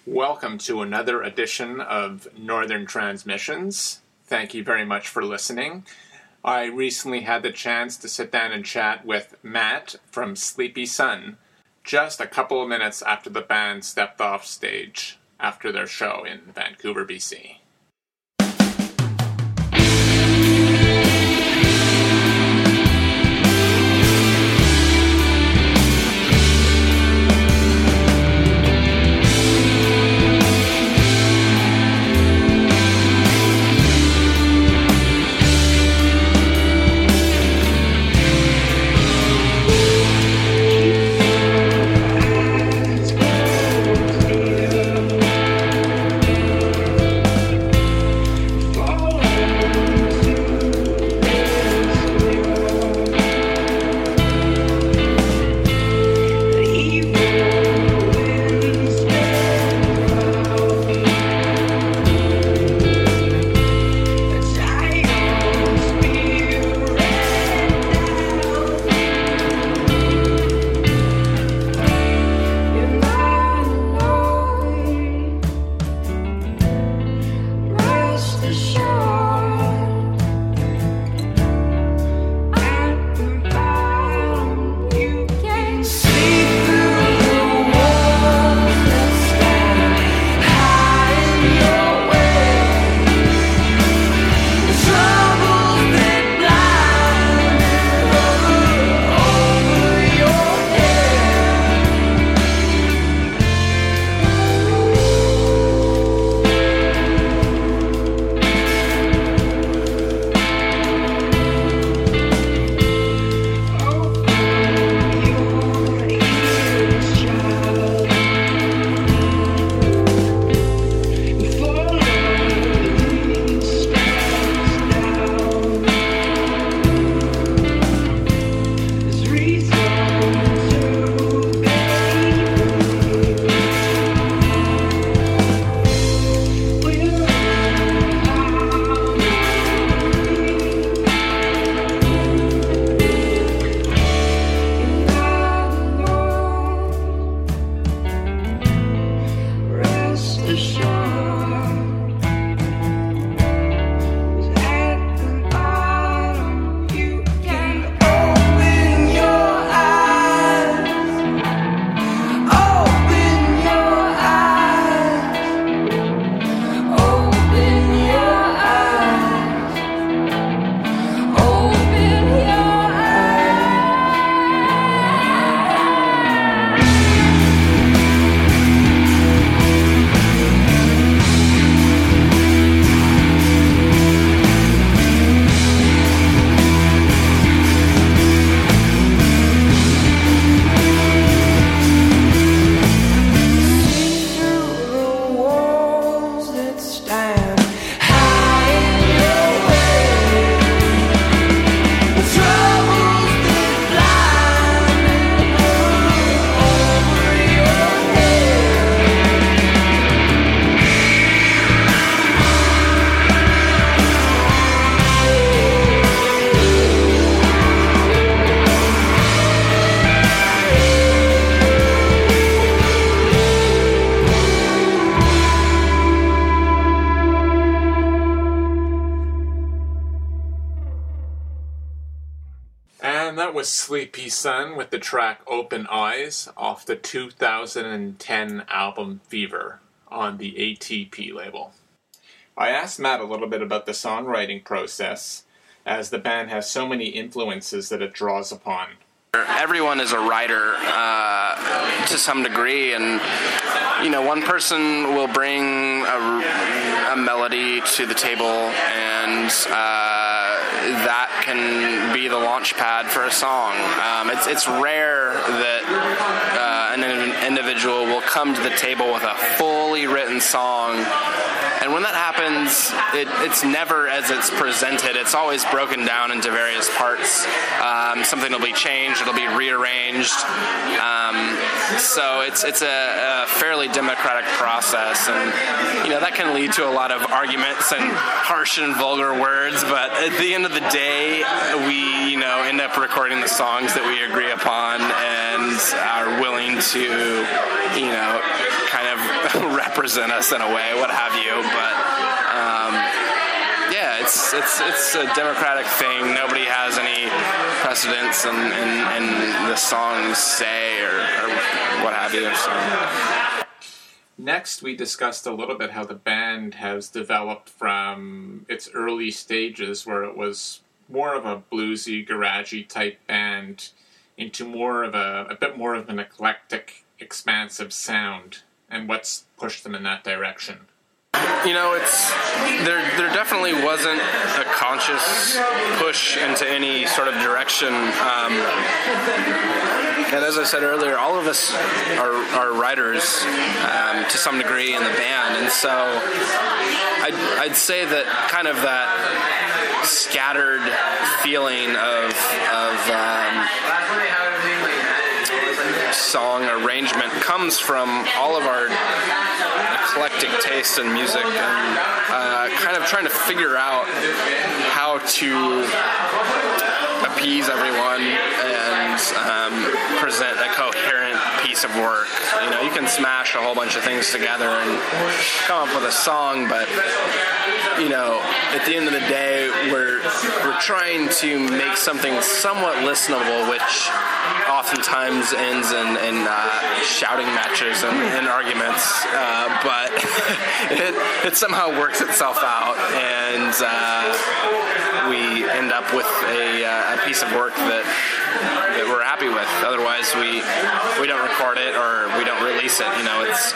Welcome to another edition of Northern Transmissions. Thank you very much for listening. I recently had the chance to sit down and chat with Matt from Sleepy Sun just a couple of minutes after the band stepped off stage after their show in Vancouver, BC. Sleepy Sun with the track Open Eyes off the 2010 album Fever on the ATP label. I asked Matt a little bit about the songwriting process, as the band has so many influences that it draws upon. Everyone is a writer to some degree, and one person will bring a melody to the table, and that can be the launch pad for a song. It's rare that an individual will come to the table with a fully written song. And when that happens, it's never as it's presented. It's always broken down into various parts. Something will be changed, it'll be rearranged. So it's a fairly democratic process, and that can lead to a lot of arguments and harsh and vulgar words. But at the end of the day, we end up recording the songs that we agree upon and are willing to kind of represent us in a way, what have you. But yeah, it's a democratic thing. Nobody has any precedence in the songs say or what have you. So. Next, we discussed a little bit how the band has developed from its early stages, where it was more of a bluesy, garagey type band, into more of a bit more of an eclectic, expansive sound, and what's pushed them in that direction. You know, there definitely wasn't a conscious push into any sort of direction. And as I said earlier, all of us are writers to some degree in the band, and so I'd say that kind of that scattered feeling of song arrangement comes from all of our eclectic taste in music, and kind of trying to figure out how to appease everyone and present a coherent piece of work. You know, you can smash a whole bunch of things together and come up with a song, but you know, at the end of the day, we're trying to make something somewhat listenable, which oftentimes ends in shouting matches and arguments, but it somehow works itself out, and we end up with a piece of work that we're happy with. Otherwise, we don't record it or we don't release it. You know, it's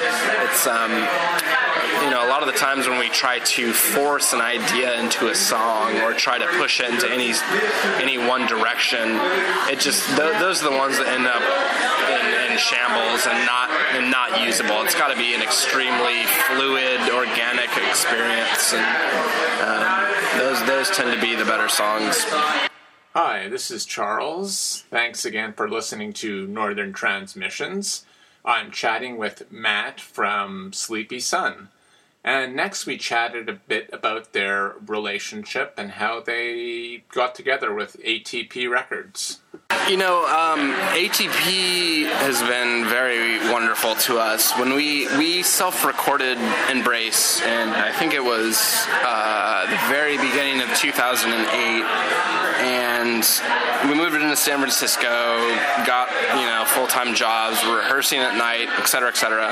you know, a lot of the times when we try to force an idea into a song or try to push it into any one direction, it just those are the ones that end up in shambles and not usable. It's got to be an extremely fluid, organic experience, and those tend to be the better songs. Hi, this is Charles. Thanks again for listening to Northern Transmissions. I'm chatting with Matt from Sleepy Sun. And next we chatted a bit about their relationship and how they got together with ATP Records. You know, ATP has been very wonderful to us. When we self-recorded Embrace, and I think it was the very beginning of 2008, and we moved into San Francisco, got, you know, full-time jobs, were rehearsing at night, et cetera, et cetera.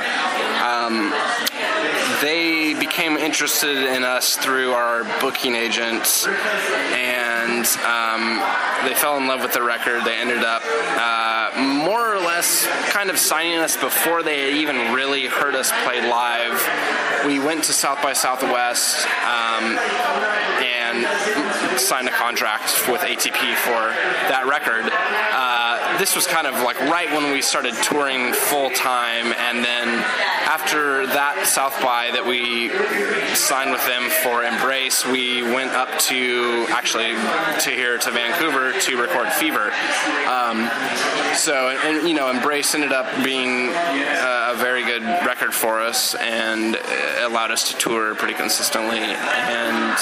They became interested in us through our booking agents, and they fell in love with the record. They ended up more or less kind of signing us before they even really heard us play live. We went to South by Southwest and signed a contract with ATP for that record. This was kind of like right when we started touring full time, and then after that South by that we signed with them for Embrace, we went up to Vancouver to record Fever. So you know, Embrace ended up being a very good record for us, and allowed us to tour pretty consistently, and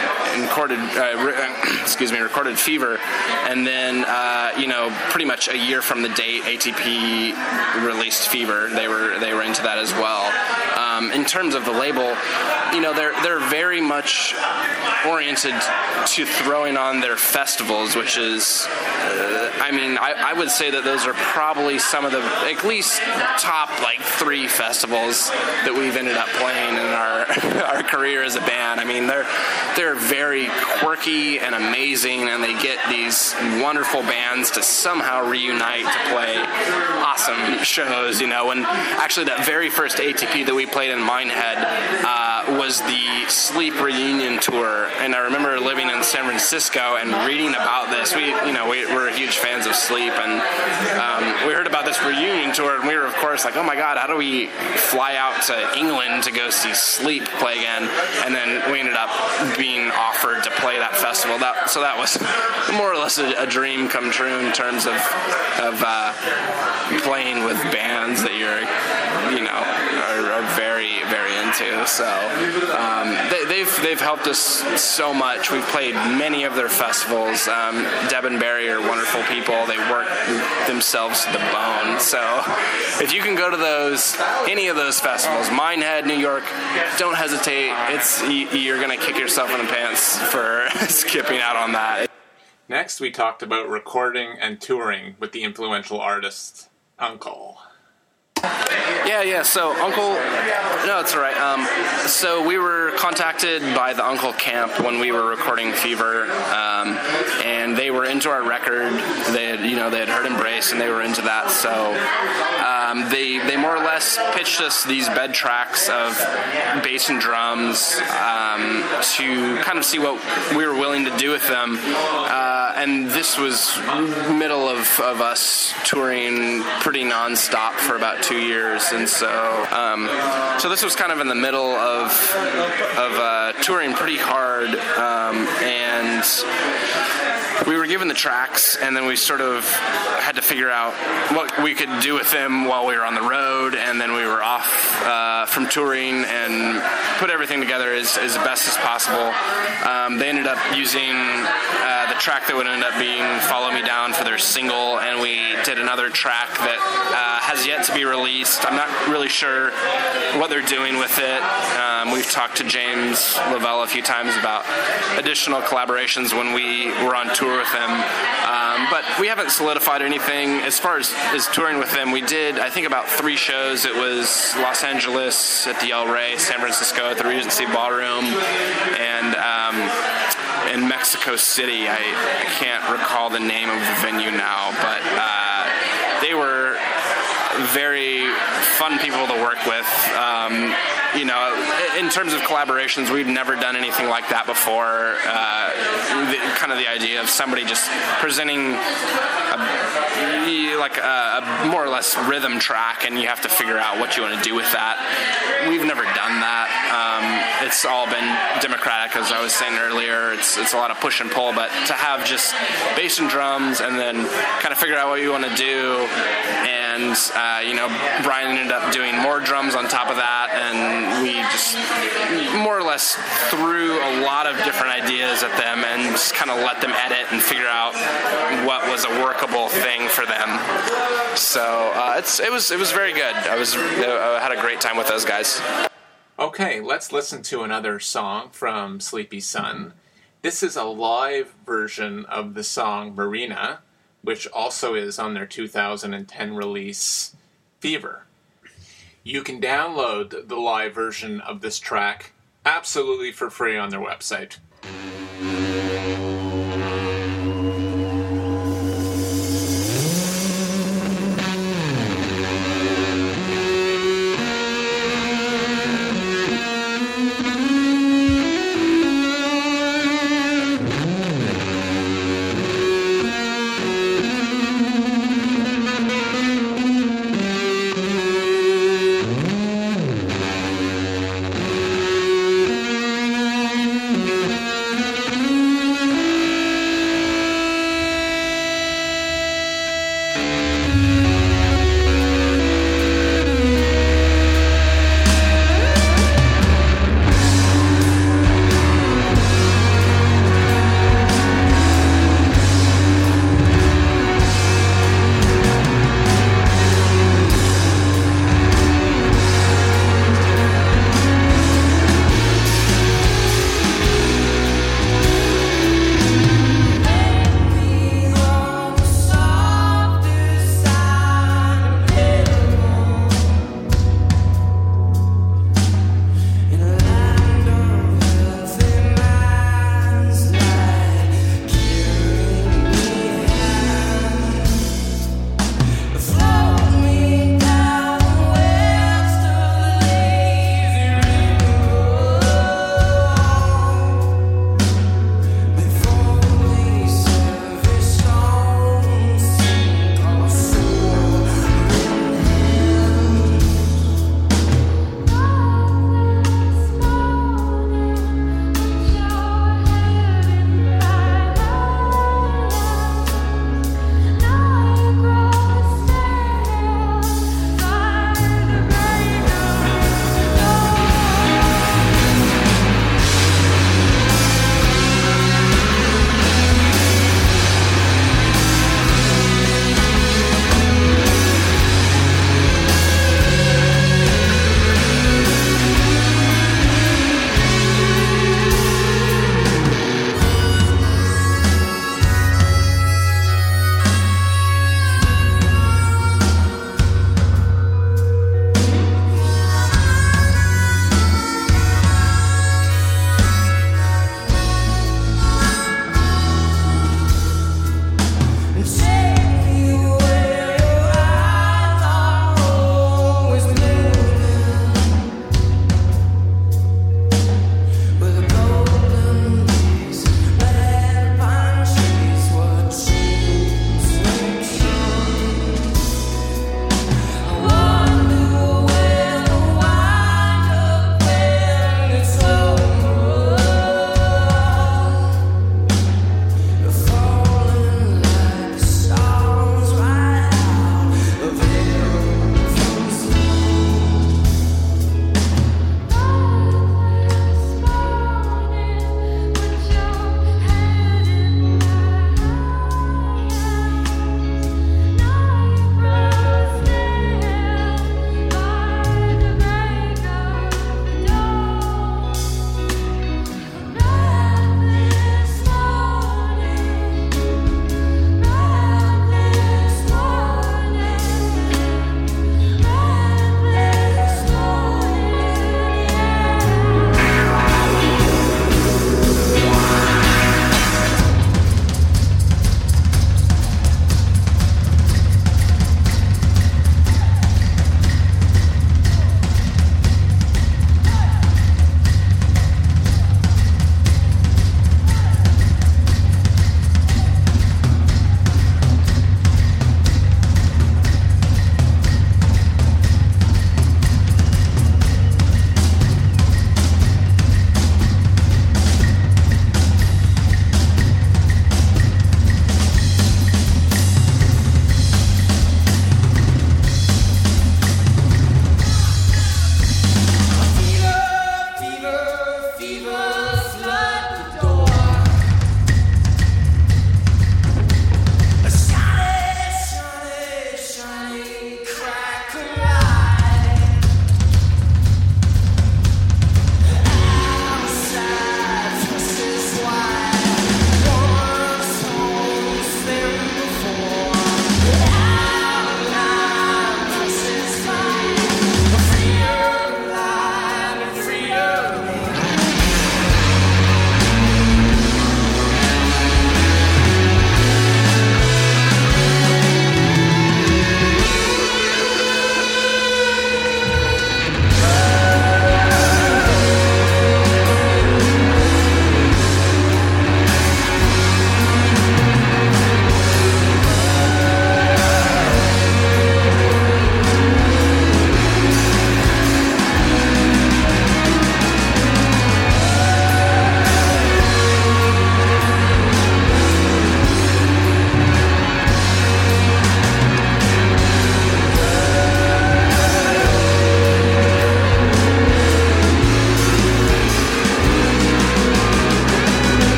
recorded Fever, and then you know, pretty much a year from the date ATP released Fever, they were into that as well. In terms of the label, you know, they're very much oriented to throwing on their festivals, which is, I would say that those are probably some of the at least top like 3 festivals that we've ended up playing in our career as a band. I mean, they're very quirky and amazing, and they get these wonderful bands to somehow reunite to play awesome shows. You know, and actually that very first ATP that we played in Minehead was the Sleep reunion tour, and I remember living in San Francisco and reading about this. We're huge fans of Sleep, and we heard about this reunion tour, and we were of course like, oh my god, how do we fly out to England to go see Sleep play again? And then we ended up being offered to play that festival. So that was more or less a dream come true in terms of playing with bands that you're, you know, are very, very into. to. So they've helped us so much. We've played many of their festivals. Deb and Barry are wonderful people. They work themselves to the bone. So if you can go to any of those festivals, Minehead, New York, don't hesitate. You're going to kick yourself in the pants for skipping out on that. Next, we talked about recording and touring with the influential artist Uncle. Yeah. So Uncle, no, it's all right. So we were contacted by the Uncle Camp when we were recording Fever, and they were into our record. They had heard Embrace, and they were into that. So they more or less pitched us these bed tracks of bass and drums to kind of see what we were willing to do with them. And this was middle of us touring pretty nonstop for about 2 years, and so this was kind of in the middle of touring pretty hard, and we were given the tracks, and then we sort of had to figure out what we could do with them while we were on the road, and then we were off from touring and put everything together as best as possible. They ended up using the track that would end up being Follow Me Down for their single, and we did another track that has yet to be released. I'm not really sure what they're doing with it. We've talked to James Lavelle a few times about additional collaborations when we were on tour with them, but we haven't solidified anything. As far as touring with them, we did, I think, about 3 shows. It was Los Angeles at the El Rey, San Francisco at the Regency Ballroom, and in Mexico City. I can't recall the name of the venue now, but they were very fun people to work with. In terms of collaborations, we've never done anything like that before. Kind of the idea of somebody just presenting a more or less rhythm track, and you have to figure out what you want to do with that. We've never done that. It's all been democratic, as I was saying earlier. It's a lot of push and pull, but to have just bass and drums and then kind of figure out what you want to do, and Brian ended up doing more drums on top of that, and we just more or less threw a lot of different ideas at them and just kind of let them edit and figure out what was a workable thing for them. So it was very good. I had a great time with those guys. Okay, let's listen to another song from Sleepy Sun. This is a live version of the song Marina, which also is on their 2010 release, Fever. You can download the live version of this track absolutely for free on their website.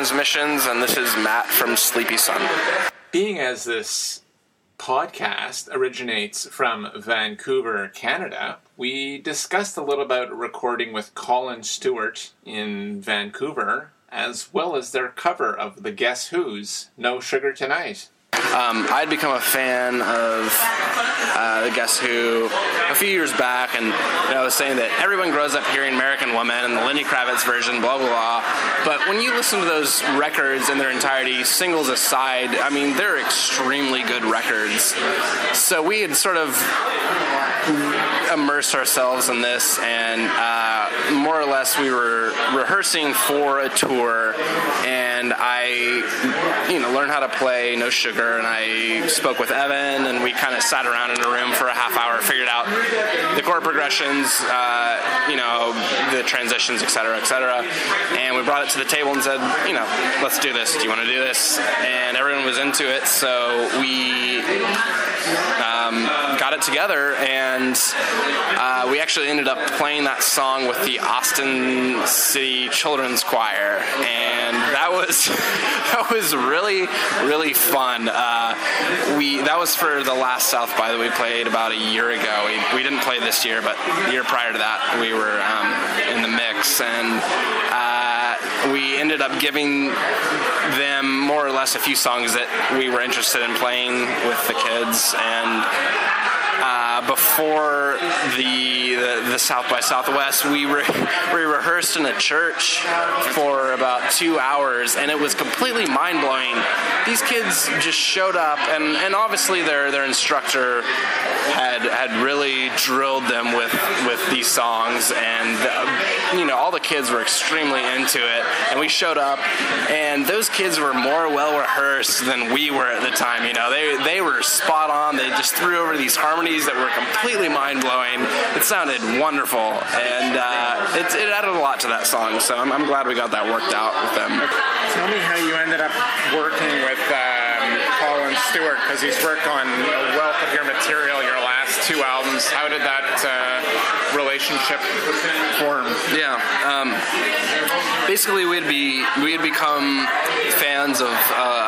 Transmissions, and this is Matt from Sleepy Sun. Being as this podcast originates from Vancouver, Canada, we discussed a little about recording with Colin Stewart in Vancouver, as well as their cover of the Guess Who's No Sugar Tonight. I'd become a fan of the Guess Who a few years back, and I was saying that everyone grows up hearing American Woman and the Lenny Kravitz version, blah, blah, blah. But when you listen to those records in their entirety, singles aside, I mean, they're extremely good records. So we had sort of immersed ourselves in this, and more or less we were rehearsing for a tour, and I learned how to play No Sugar, and I spoke with Evan, and we kind of sat around in a room for a half hour, figured out the chord progressions, the transitions, etc., and we brought it to the table and said, let's do this. Do you want to do this? And everyone was into it, so we got it together, and we actually ended up playing that song with the Austin City Children's Choir, and that was really, really fun. That was for the last South by that we played about a year ago. We didn't play this year, but the year prior to that we were in the mix, and we ended up giving them more or less a few songs that we were interested in playing with the kids, and before the South by Southwest, we rehearsed in a church for about 2 hours, and it was completely mind-blowing. These kids just showed up, and obviously their instructor had really drilled them with these songs, and all the kids were extremely into it, and we showed up, and those kids were more well-rehearsed than we were at the time. They were spot on. They just threw over these harmonies that were completely mind-blowing. It sounded wonderful, and it added a lot to that song, so I'm glad we got that worked out with them. Tell me how you ended up working with Colin Stewart, because he's worked on a wealth of your material, your last 2 albums. How did that relationship form? Yeah. Basically, we had become fans of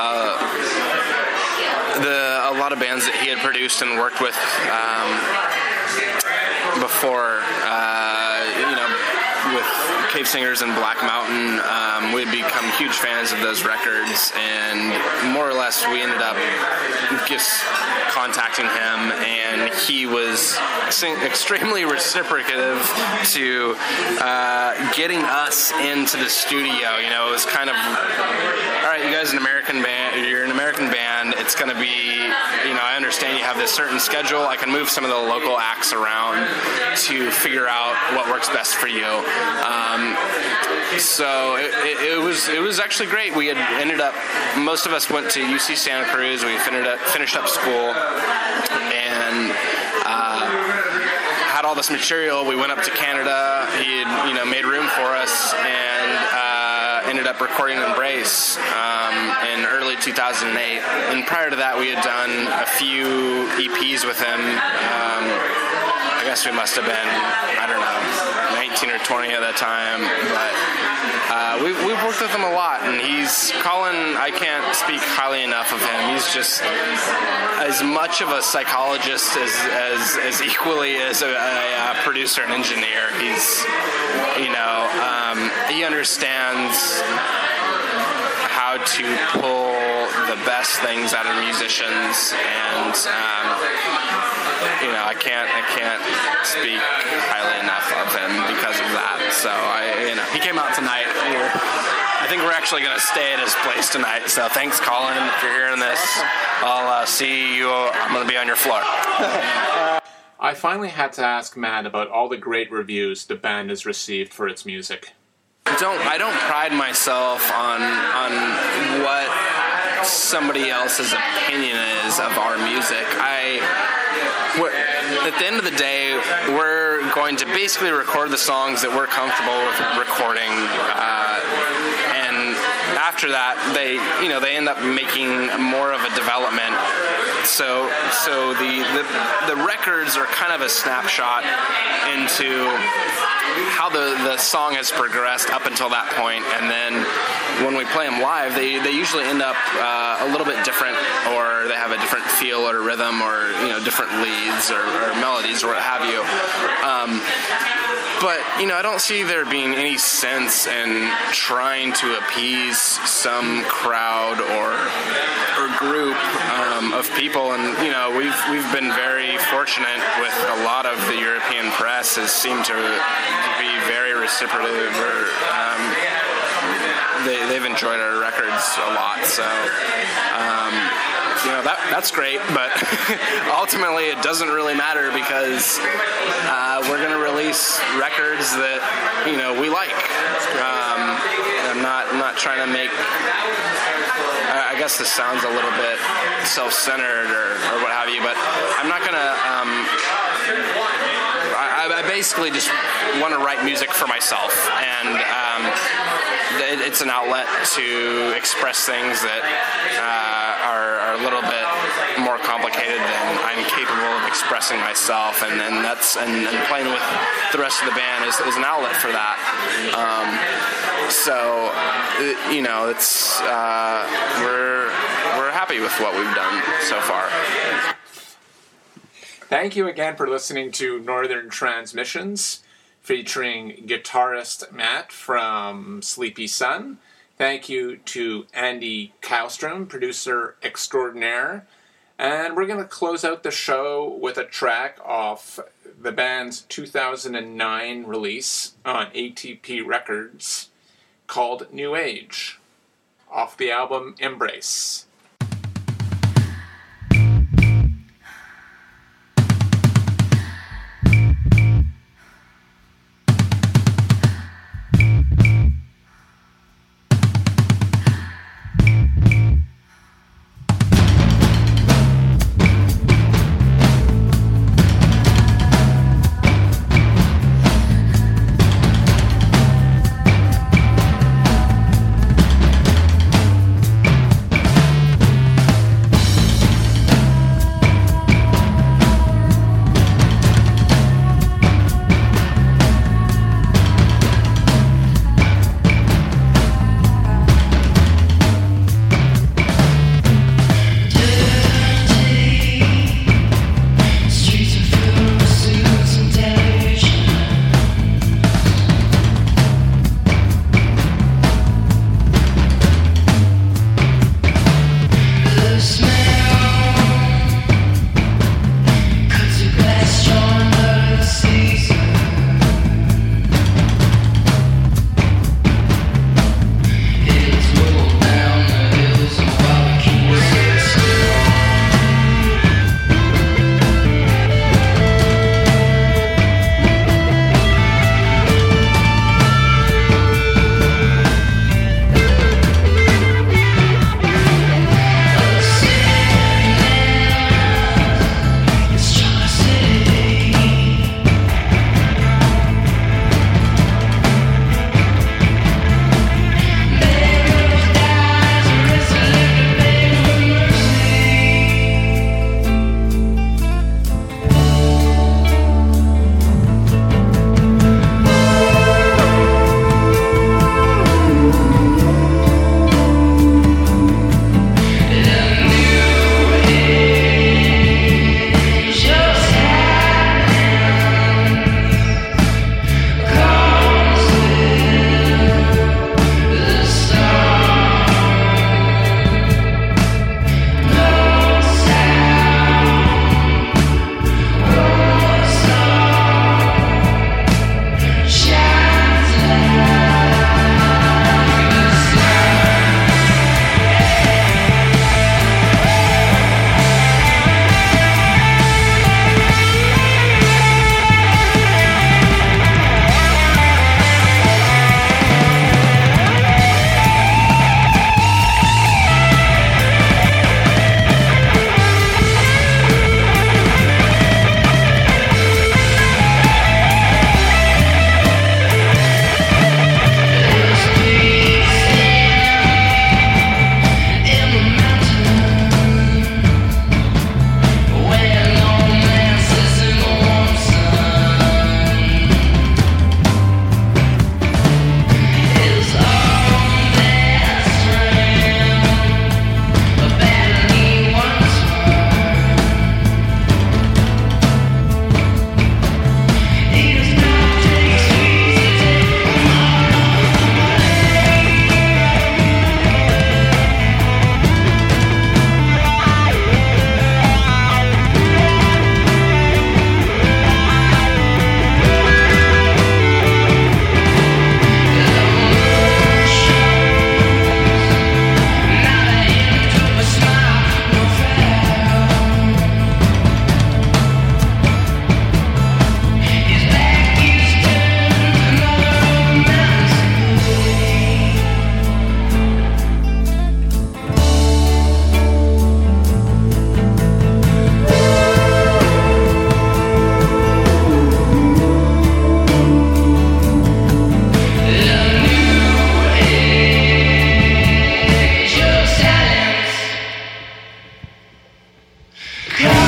a lot of bands that he had produced and worked with before. With Cave Singers and Black Mountain, we had become huge fans of those records, and more or less we ended up just contacting him, and he was extremely reciprocative to getting us into the studio. It was kind of, all right, you guys are an American band, you're an American band, it's going to be, I understand you have this certain schedule, I can move some of the local acts around to figure out what works best for you. So it was actually great. We had ended up, most of us went to UC Santa Cruz. We finished up school, and had all this material. We went up to Canada. He had made room for us, and ended up recording Embrace in early 2008. And prior to that, we had done a few EPs with him. I guess we must have been, 19 or 20 at that time, but we've worked with him a lot, and Colin, I can't speak highly enough of him. He's just as much of a psychologist as equally as a producer and engineer. He's, he understands how to pull the best things out of musicians, and I can't speak highly enough of him because of that. So he came out tonight. I think we're actually going to stay at his place tonight. So thanks, Colin, if you're hearing this. I'll see you. I'm going to be on your floor. I finally had to ask Matt about all the great reviews the band has received for its music. I don't pride myself on what somebody else's opinion is of our music. At the end of the day, we're going to basically record the songs that we're comfortable with recording, and after that, they end up making more of a development So the records are kind of a snapshot into how the song has progressed up until that point, and then when we play them live, they usually end up a little bit different, or they have a different feel or rhythm, or different leads or melodies or what have you. But I don't see there being any sense in trying to appease some crowd or group of people, and we've been very fortunate with a lot of the European press has seemed to be very reciprocative, or they've enjoyed our records a lot. So that's great, but ultimately it doesn't really matter, because we're going to release records that we like. I'm not trying to make. I guess this sounds a little bit self-centered or what have you, but I'm not going to. I basically just want to write music for myself, and it's an outlet to express things that are a little bit more complicated than I'm capable of expressing myself, and playing with the rest of the band is an outlet for that. It's we're happy with what we've done so far. Thank you again for listening to Northern Transmissions, featuring guitarist Matt from Sleepy Sun. Thank you to Andy Kallstrom, producer extraordinaire. And we're going to close out the show with a track off the band's 2009 release on ATP Records called New Age, off the album Embrace. Yeah.